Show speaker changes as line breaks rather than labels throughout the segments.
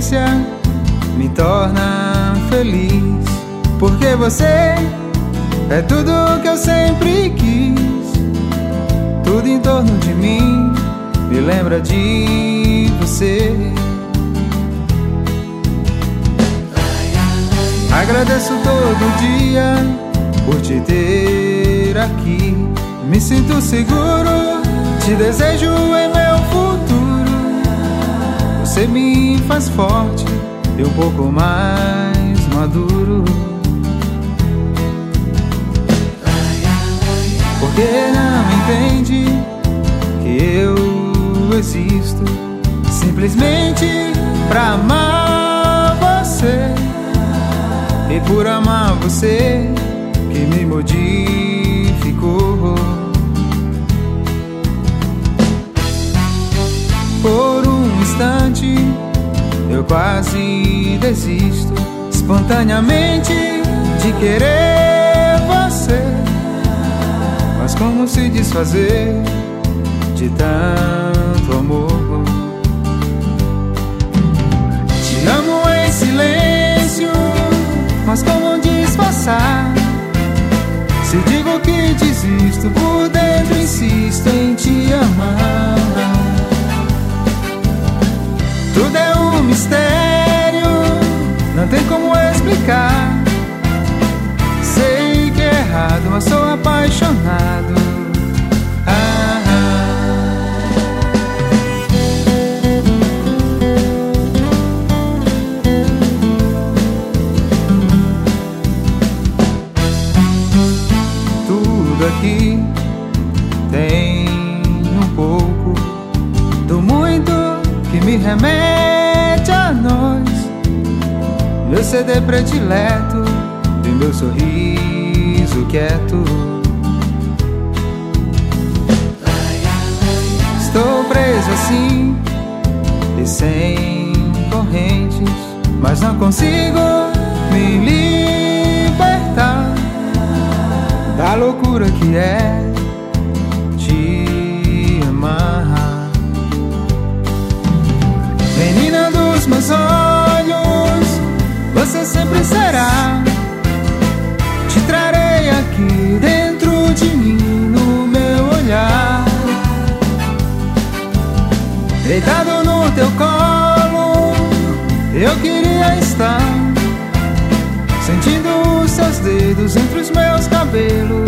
ausência me torna feliz, porque você é tudo que eu sempre quis. Tudo em torno de mim me lembra de você. Agradeço todo dia por te ter aqui. Me sinto seguro, te desejo em meu futuro. Você me faz forte e um pouco mais maduro. Porque não entende que eu existo simplesmente pra amar você. E por amar você que me modificou. Por um instante eu quase desisto espontaneamente de querer você. Mas como se desfazer de tanto amor? Te amo em silêncio, mas como disfarçar? Se digo que desisto, por dentro insisto em te amar. Tudo é um mistério, não tem como explicar. Sei que é errado, mas sou apaixonado. Tudo aqui tem um pouco do muito que me remete a nós. Meu CD predileto e meu sorriso quieto. Estou preso assim e sem correntes, mas não consigo me libertar da loucura que é te amar. Menina dos meus olhos, você sempre será. Te trarei aqui dentro de mim, no meu olhar. Deitado no teu colo, eu queria estar, sentindo os seus dedos entre os meus cabelos.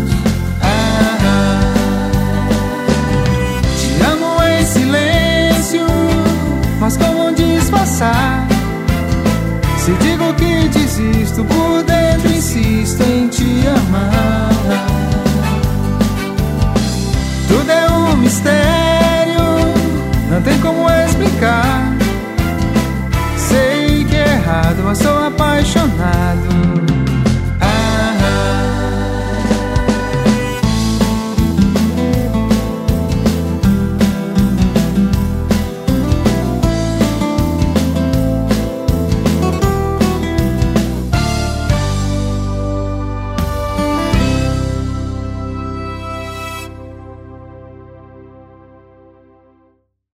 Te amo em silêncio, mas como disfarçar? Se digo que desisto, por dentro insisto em te amar. Tudo é um mistério, não tem como explicar. Sei que é errado, mas sou apaixonado.